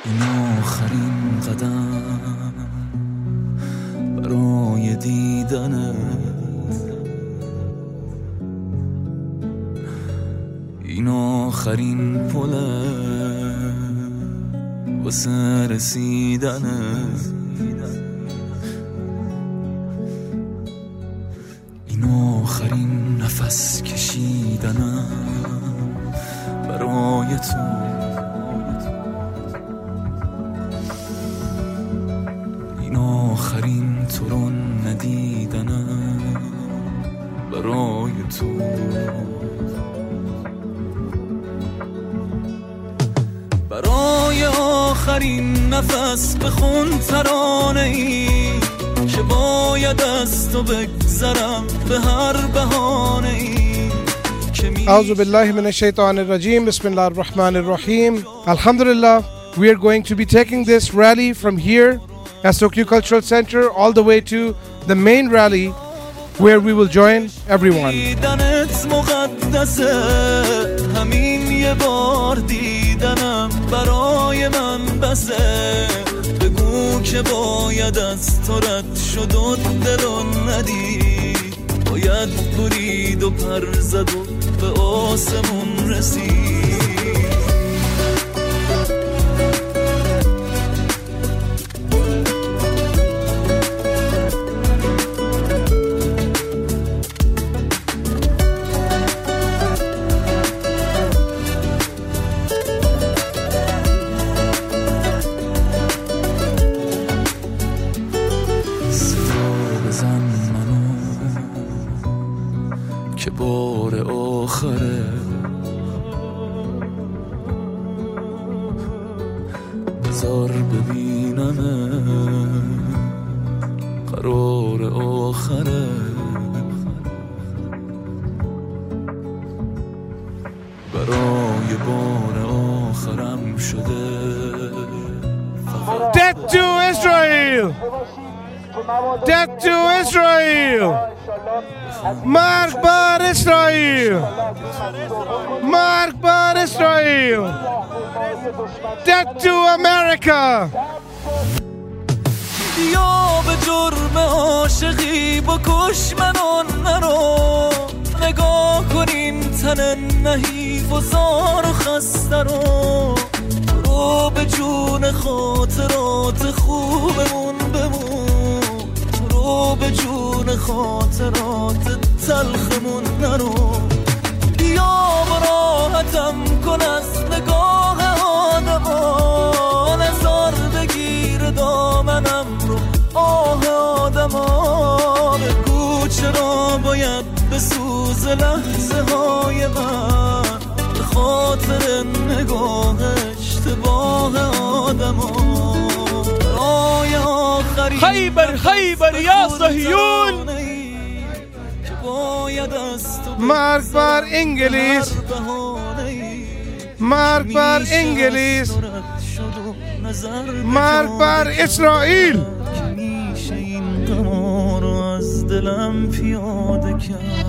این آخرین قدم برای دیدنت، این آخرین پله واسه رسیدنت، این آخرین نفس کشیدنم برای تو، این آخرین تو رو ندیدنم برای تو، برای آخرین نفس بخون ترانه ای که باید از تو بگذرم به هر بهانه ای. أعوذ بالله من الشيطان الرجيم. بسم الله الرحمن الرحيم. Alhamdulillah, we are going to be taking this rally from here at Tokyo Cultural Center all the way to the main rally where we will join everyone. دیدنت مقدسه، همین یه بار دیدنم برای من بسه، بگو که باید از تو رد شد و دلو ندید، باید برید و پر زد و به آسمون رسید. که بار آخره بذار ببینمه، قرار آخره برای بار آخرم شده. Death to Israel! Death to Israel! مرگ بر اسرائیل! مرگ بر اسرائیل! Death to America! یا به جرم عاشقی بکش منو نرو، نگاه کنین تن نحیف و زار و خسته رو به جون خاطرات خوبمون بمون، رو به جون خاطرات تلخمون نرو، بیا براحتم کن از نگاه آدما، نزار بگیر دامنم رو آه آدما، بگو چرا باید بسوز لحظه های من به خاطر نگاه اشتباه آدما. خیبر خیبر یا صهیون! مرگ بر انگلیس! مرگ بر انگلیس! مرگ بر اسرائیل! میشه این غما رو از دلم پیاده کرد.